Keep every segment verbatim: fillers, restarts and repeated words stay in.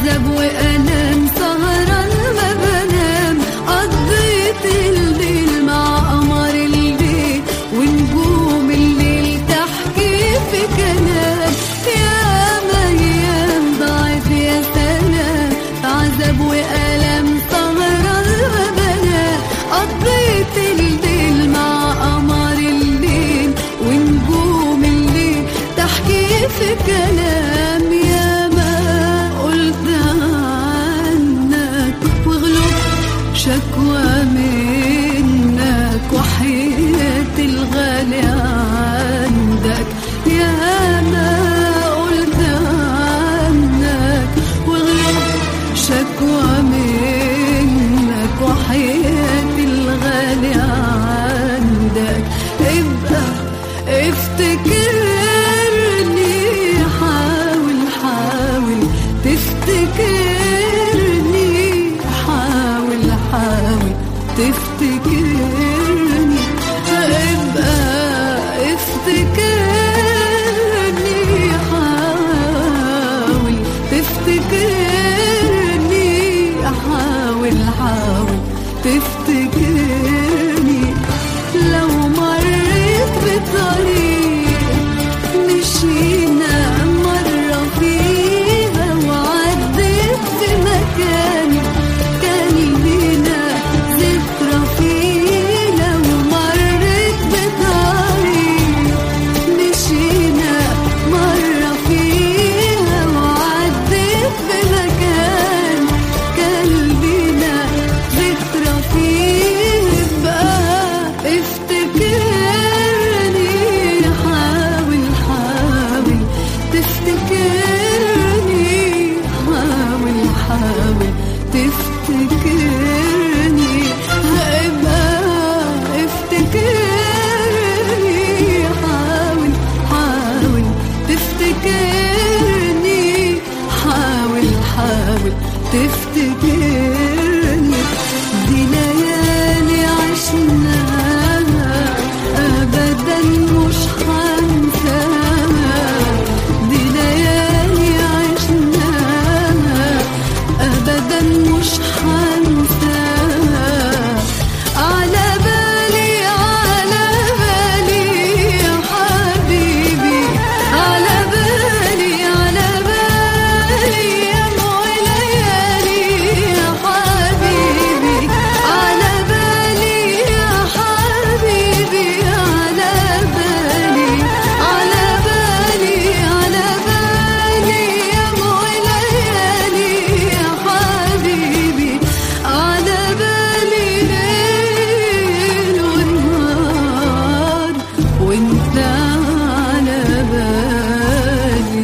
عذاب وألم سهران ما بنام، قضيت الليل مع قمر الليل ونجوم الليل تحكي في كلام، يا ميام ضاعت يا سلام، عذاب وألم سهران ما بنام، قضيت الليل مع قمر الليل ونجوم الليل تحكي في كلام، يا ما قلت عنك واغلب شكوى منك وحياة الغالي عندك، يا ما قلت عنك واغلب شكوى منك وحياة الغالي عندك، ابقى افتكرني، حاول حاول تفتكرني، حاول حاول تفتكرني، ابقى افتكرني، حاول تفتكرني، حاول حاول تفتكرني، لو مريت بطريق مشينا مرة فيها وعديت في مكان كان لينا ذكرى فيه، لو مريت بطريق مشينا مرة فيها وعديت في مكان كان لينا ذكرى فيه، بقى افتكرني، حاول حاول تفتكرني، حاول حاول تفتكرني، ابقى افتكرني، حاول حاول تفتكرني، حاول حاول تفتكرني، دي ليالي عشناها أبدا مش هنساها، دي ليالي عشناها أبدا مش هنساها، على بالي على بالي يا حبيبي، على بالي على بالي يا ليالي يا حبيبي، على بالي يا حبيبي، على بالي على بالي على بالي يا ليالي يا حبيبي، على بالي ليل ونهار وانت على بالي.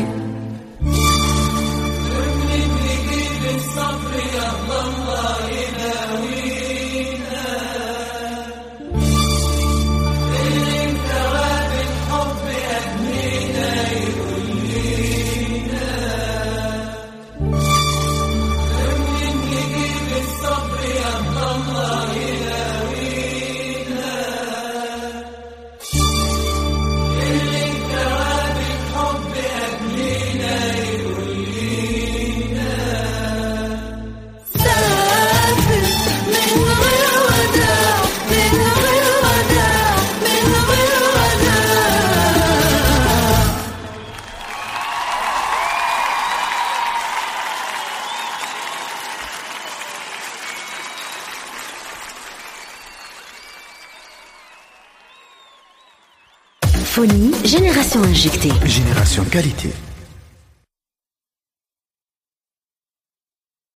سافر من غير وداع، من غير وداع، من غير وداع. Phonie, génération injectée. Génération qualité.